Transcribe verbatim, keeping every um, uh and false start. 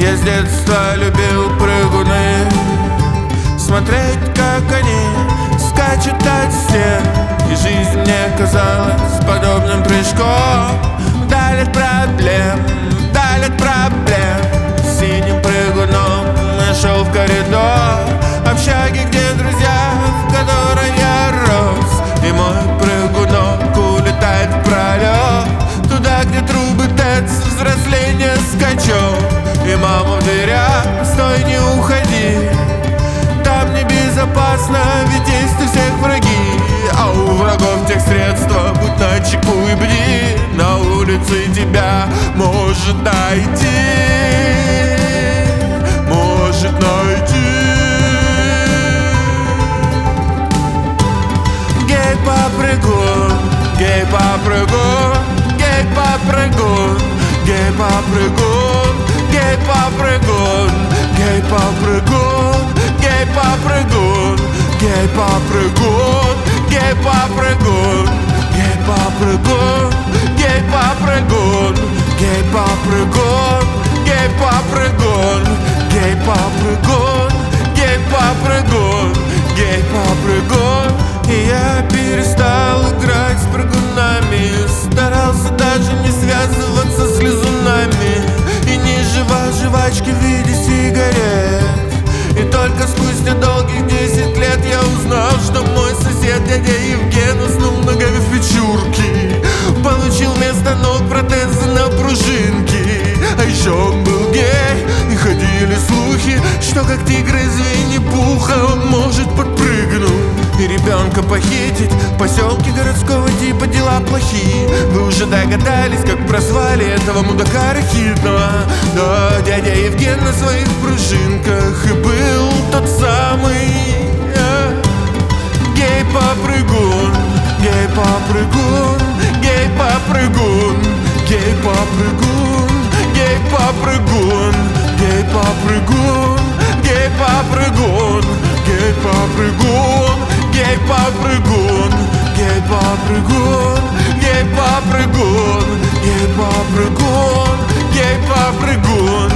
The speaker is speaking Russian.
Я с детства любил прыгуны, смотреть, как они скачут от стен. И жизнь мне казалась подобным прыжком вдаль от проблем, вдаль от проблем. Синим прыгуном я шел в коридор общаги, где друзья, в которой я рос. И мой прыгунок улетает в пролет, туда, где трубы ТЭЦ, взросление, скачок. И мама в дверях: стой, не уходи, там небезопасно, ведь есть у всех враги. А у врагов тех средства, будь начеку и бди, на улице тебя может найти, может найти. Гей-попрыгун, гей-попрыгун, гей-попрыгун, гей-попрыгун, гей-попрыгун, гей-попрыгун, гей-попрыгун, гей-попрыгун, гей-попрыгун, гей-попрыгун, гей-попрыгун, гей-попрыгун, гей-попрыгун, гей-попрыгун, гей-попрыгун, гей-попрыгун. И я перестал играть с прыгунами, старался даже не связываться с лизунами и не жевал жвачки в виде сигарет. И только спустя долгих десять лет я узнал, что мой сосед дядя Евген уснул ногами в печурке, получил вместо ног протезы на пружинки. А еще он был гей, и ходили слухи, что как тигр из Винни-Пуха он может подпрыгнуть и ребенка похитить. В поселке городского типа дела плохие. Вы уже догадались, как прозвали этого мудака рахитного. Да, дядя Евген на своих пружинках и был тот самый а, гей-попрыгун, гей-попрыгун, гей-попрыгун, гей-попрыгун, гей-попрыгун, гей-попрыгун, гей-попрыгун, гей-попрыгун, гей-попрыгун, гей-попрыгун, гей-попрыгун, гей-попрыгун, гей-попрыгун.